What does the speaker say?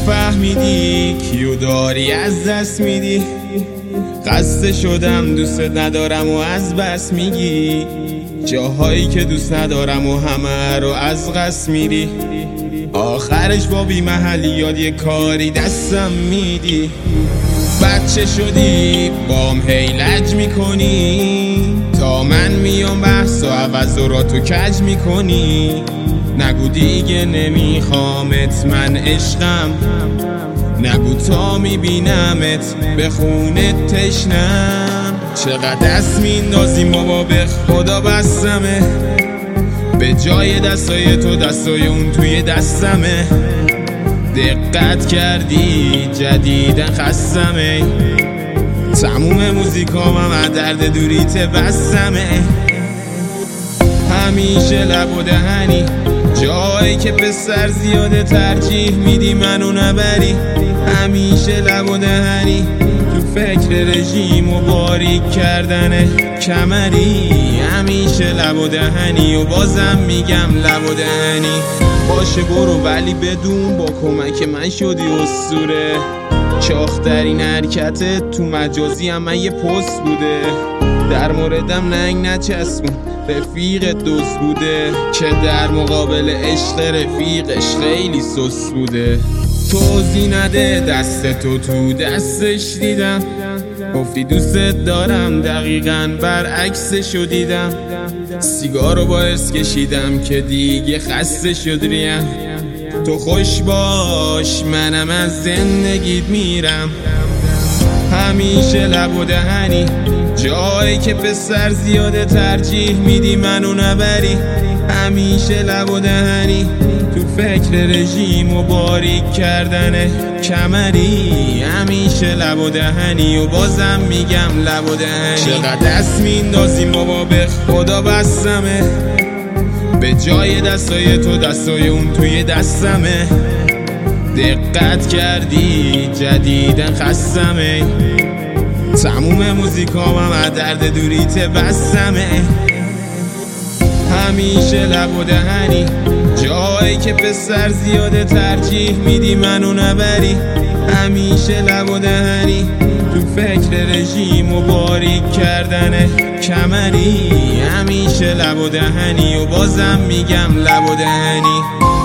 نفهمیدی کیو داری از دست میدی. خسته شدم دوست ندارم و از بس میگی. جاهایی که دوست ندارم و همه رو از قصد میری. آخرش با بی محلیات یه کاری دستم میدی. بچه شدی بام هیلج میکنی. تا من میام بحث و عوض را تو کج میکنی. نگو دیگه نمیخوامت من عشقم. نگو تا میبینمت به خونت تشنم. چقدر دست میندازیم بابا به خدا بستمه. به جای دستای تو دستای اون توی دستمه. دقت کردی جدیدن خستمه. تموم موزیکام هم درد دوریت بستمه. همیشه لب و دهنی. جایی که پسر زیاده ترجیح میدی منو نبری. همیشه لب و دهنی. تو فکر رژیم و باریک کردن کمری. همیشه لب و دهنی و بازم میگم لب و دهنی. باشه برو ولی بدون با کمک من شدی اسطوره. چاخترین حرکتت تو مجازی هم من یه پست بوده. در موردم ننگ نچسبون رفیقت دوست بوده. که در مقابل عشق رفیقش خیلی سس بوده. توضیح نده دستتو تو دستش دیدم. گفتی دوستت دارم دقیقاً برعکسشو دیدم. سیگارو باعث کشیدم که دیگه خسته شد ریم. تو خوش باش منم از زندگیت میرم. همیشه لب و دهنی. جایی که پسر زیاده ترجیح میدی منو نبری. همیشه لب و دهنی. تو فکر رژیم و باریک کردن کمری. همیشه لب و دهنی و بازم میگم لب و دهنی. چقدر دست میندازیم بابا به خدا بستمه. به جای دستای تو دستای اون توی دستمه. دقت کردی جدیدن خستمه. تموم موزیکام هم درد دوریت بستمه. همیشه لب و دهنی. جایی که پسر زیاده ترجیح میدی منو نبری. همیشه لب و دهنی. تو فکر رژیم و باریک کردن کمری. همیشه لب و دهنی و بازم میگم لب و دهنی.